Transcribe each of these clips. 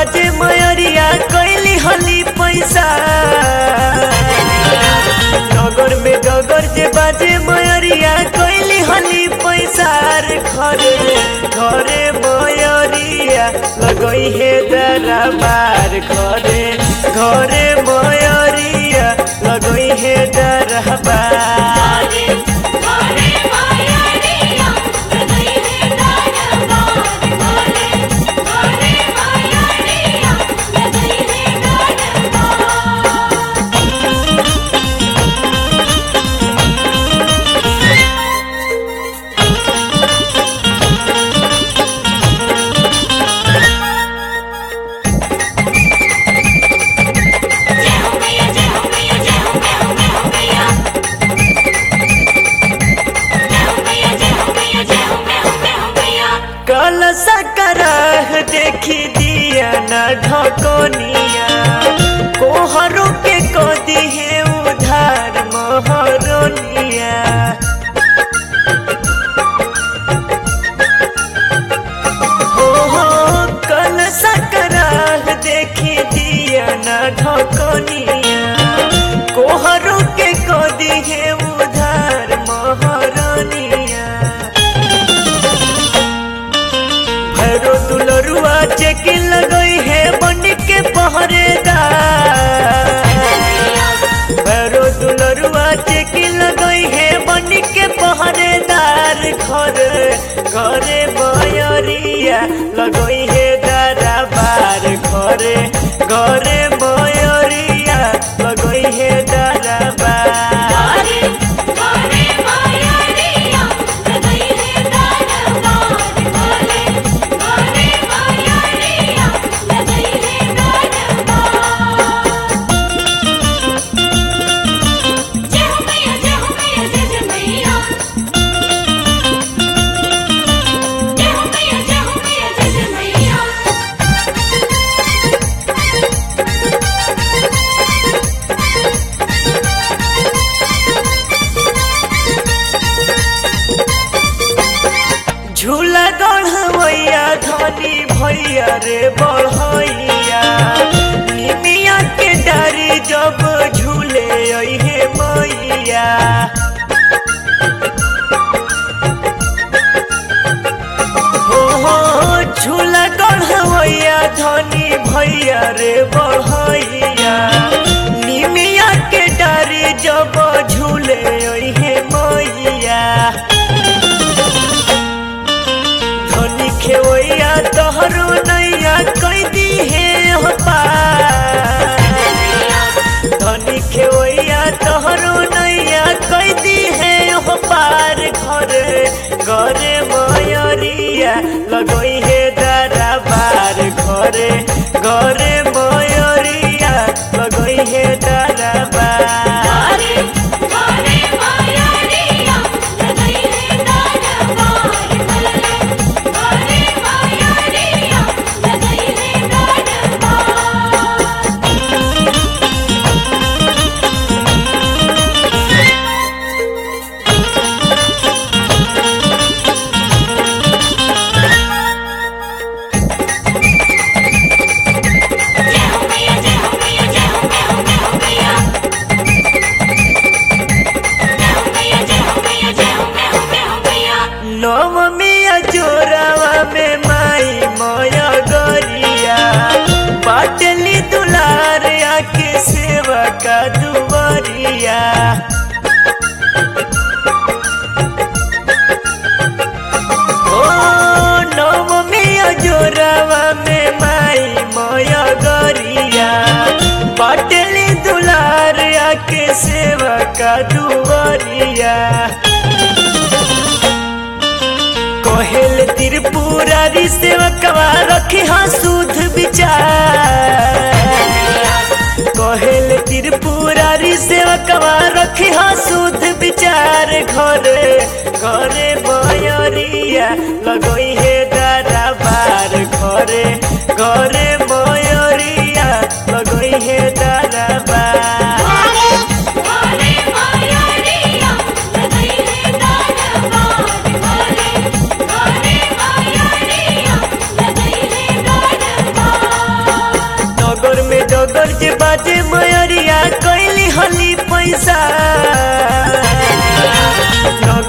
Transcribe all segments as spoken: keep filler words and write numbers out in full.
बाजे मयरिया कैली हली पैसा डगर में डगर जे बाजे मयरिया कैली हली पैसा घरे घरे मयरिया लगई हे दरबार घरे घरे मयरिया लगई हे दरबार सकराह देखी दिया न ढकोनिया कोहरो के कदी है उधार मोहरोनिया हो हो कल सकराह देखी दिया न ढकोनिया कोहरो के कदी है उधार मोहरोनिया भैरो दुलरुआ चेक लगई है बन के पहरेदार भैरो दुलरुआ चेक लगई है बन के पहरेदार घरे घरे मयरिया लगई है दरबार घरे घरे मयरिया लगई है दरबार झूला गढ़वैया धनी भैया रे बढ़ैया निमिया के डारी जब झूले अइहे मैया हो हो झूला गढ़वैया धनी भैया रे बढ़ैया निमिया के डारी जब झूले अइहे मैया खेवैया तोहरो नैया कैदी है हो पार धनी खेवैया तोहरो नैया कैदी है हो पार घरे घरे मयरिया लगई है दरबार घरे घरे मयरिया लगई है दरबार नवमिया जोरावा में माई मोया गरिया बाटली दुलार आके सेवा का दुआरिया ओ नवमिया जोरावा में माई मोया गरिया बाटली दुलार आके सेवा का दुआरिया कहेल त्रिपुरारी सेवकवा रखी हाँ सुध विचार कहेल त्रिपुरारी सेवकवा रखी हाँ सुध विचार घरे घरे मयरिया लगई है दरबार घरे घरे मयरिया लगई है दरबार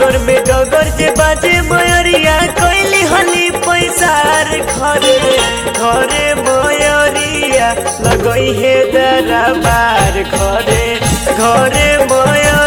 डगर में डगर जे बाजे मयरिया कैली हली पैसार घरे घरे मयरिया लगई हे दरबार घरे घरे मयरिया